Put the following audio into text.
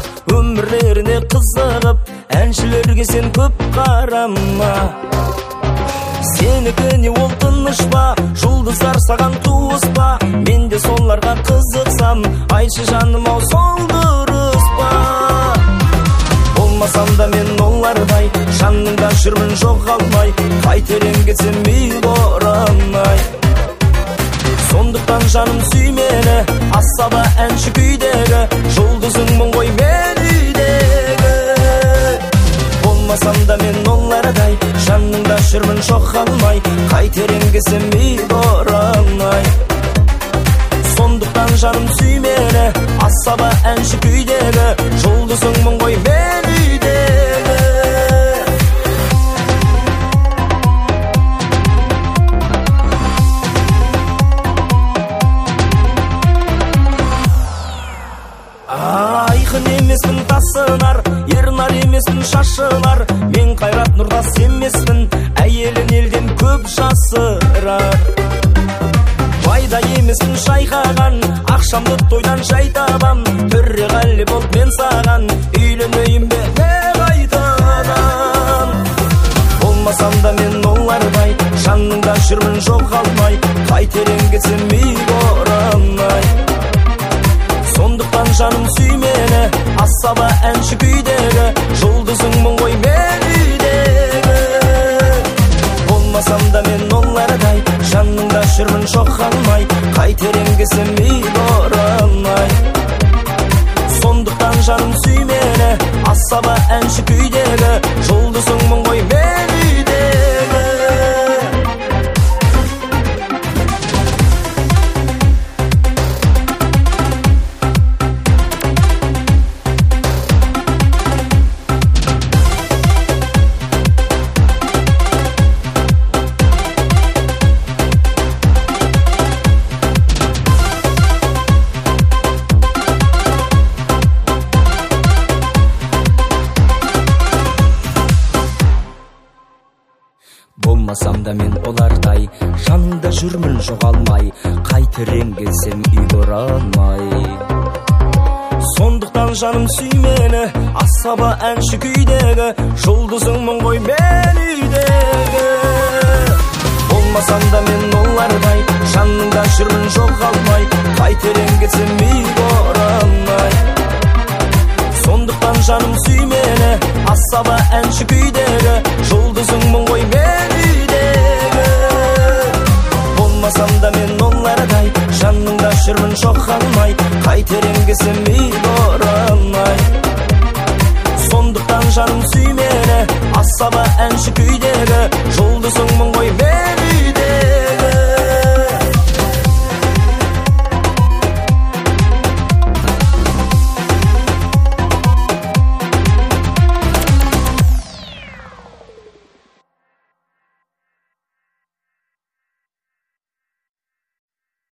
өмірлеріне қызығып, әншілерге сен көп қарама. Сенікіне ол тыныш па, жұлдыздар саған туыс па? Мен де соларға қызықсам, айтшы жаным ау, сол дұрыс па? Болмасам да мен олардай, жаныңда жүрмін жоғалмай, қайтерем кетсем үй орамай. Сондықтан жаным сүй мені, асаба әнші күйдегі, жұлдызыңмын ғой мен үйдегі. Болмасам да мен олардай, жаныңда жүрмін жоғалмай, қайтерем кетсем үй орамай. Сондықтан жаным сүй мені, асаба әнші күйдегі, жұлдызыңмын ғой мен үйдегі. Айқын емеспін тасынар, ернар емеспін шашылар, мен қайрат нұрдас емеспін, әйелін елден көп жасырар. Байда емеспін шайқаған, ақшамды тойдан жай табам, түрре ғали бол мен саған, үйленейін бе не қайтадан. Болмасам да мен олардай, жаныңда жүрмін жоғалмай, қайтерем кетсем үй орамай. Сондықтан жаным сүй мені, асаба әнші күйдегі, жұлдызыңмын ғой мен үйдегі. Болмасам да мен олардай, жаныңда жүрмін жоғалмай, қайтерем кетсем үй орамай. Сондықтан жаным сүй мені, асаба әнші күйдегі, жұлдызыңмын ғой мен үйдегі. Болмасам да мен олардай, жаныңда жүрмін жоғалмай, қайтерем келсем үй орамай. Сондықтан жаным сүй мені, асаба әнші күйдегі, жұлдызыңмын ғой мен үйдегі. Болмасам да мен олардай, жаныңда жүрмін жоғалмай, қайтерем кетсем үй орамай. Сондықтан жаным сүй мені, асаба әнші күйдегі, жұлдызыңмын ғой мен үйдегі. Болмасам да мен олардай, жаныңда жүрмін жоғалмай, қайтерем кетсем үй орамай. Сондықтан жаным сүй мені, асаба әнші күйдегі, жұлдызыңмын ғой мен